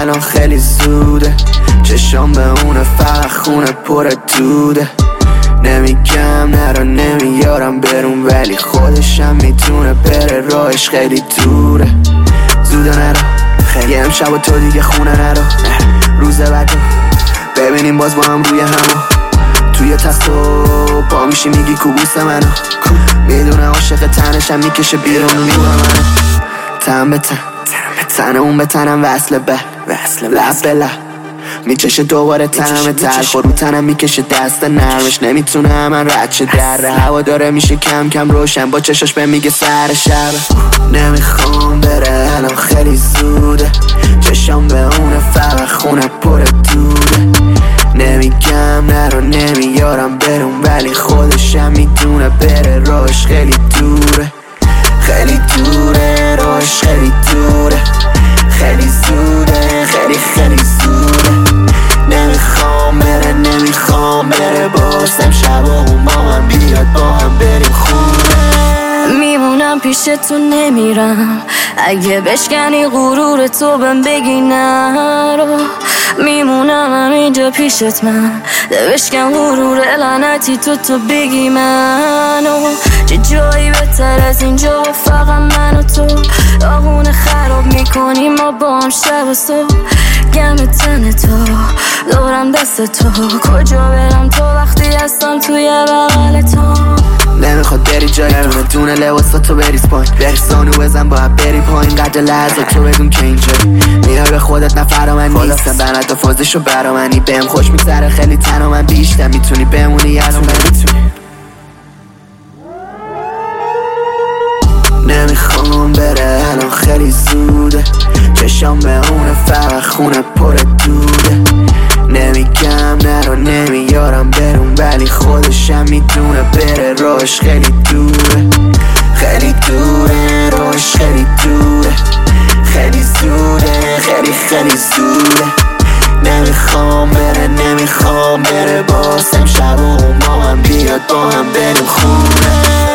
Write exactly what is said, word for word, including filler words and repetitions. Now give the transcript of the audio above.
الان خیلی زوده، چشام به اونه فقط خونه پر دوده. نمیگم نرو نمیارم برون ولی خودشم میتونه بره، راهش خیلی دوره. زوده نرو خیلی امشب و تو دیگه خونه نرو، روز بعد ببینیم باز با هم روی همو توی تخت و با میشی میگی کوبوس منو، میدونه عاشق تنشم میکشه بیرون میبونه منو. تن به تن تن اون به تنم وصله به لب به لب میچشه دوباره تنم تلخ و رو تنم میکشه دست نرمش، نمیتونه من رد شه در هوا داره میشه کم کم روشن، با چشاش به میگه سر شب. نمیخوام بره الان خیلی زوده، چشام به اونه فقط خونه پر دوده. نمیگم نرو نمیارم برون ولی خودشم میدونه بره، راهش خیلی دوره خیلی دوره، راهش خیلی دوره، خیلی زوده خیلی خیلی زوده. نمیخوام بره نمیخوام بره باز امشب و اون با من بیاد با هم بریم خونه. میمونم پیش تو نمیرم، اگه بشکنی غرور تو بهم بگی نرو. میمونم همینجا پیشت من، ده بشکن غرور لعنتی تو تو بگی منو. چه جایی بهتر از اینجا و فقط من و تو، داغونه خراب میکنیم ما با هم شب و صبح. گم تن تو دورم دست تو، کجا برم تو وقتی هستم توی بغل تو. نمیخواد بری جایی دونه دونه لباسا تو بریز پایین، بری سانو بزن با هم بری پایین، قدر لحظه تو بدون که اینجایی میای به خودت نفر من نیستم، بنات فازشو برا منی بهم خوش میگذره خیلی تنها من بیشتر میتونی بمونی الان نمیتونی. نمیخوام بره الان خیلی زوده، چشام به اونه فقط خونه پر دوده. نمیگم نرو نمیارم برون ولی خودشم میدونه بره، راهش خیلی دوره خیلی دوره، راهش خیلی دوره، خیلی زوده خیلی خیلی زوده. نمیخوام بره نمیخوام بره باز امشب و اون با من بیاد با هم بریم خونه.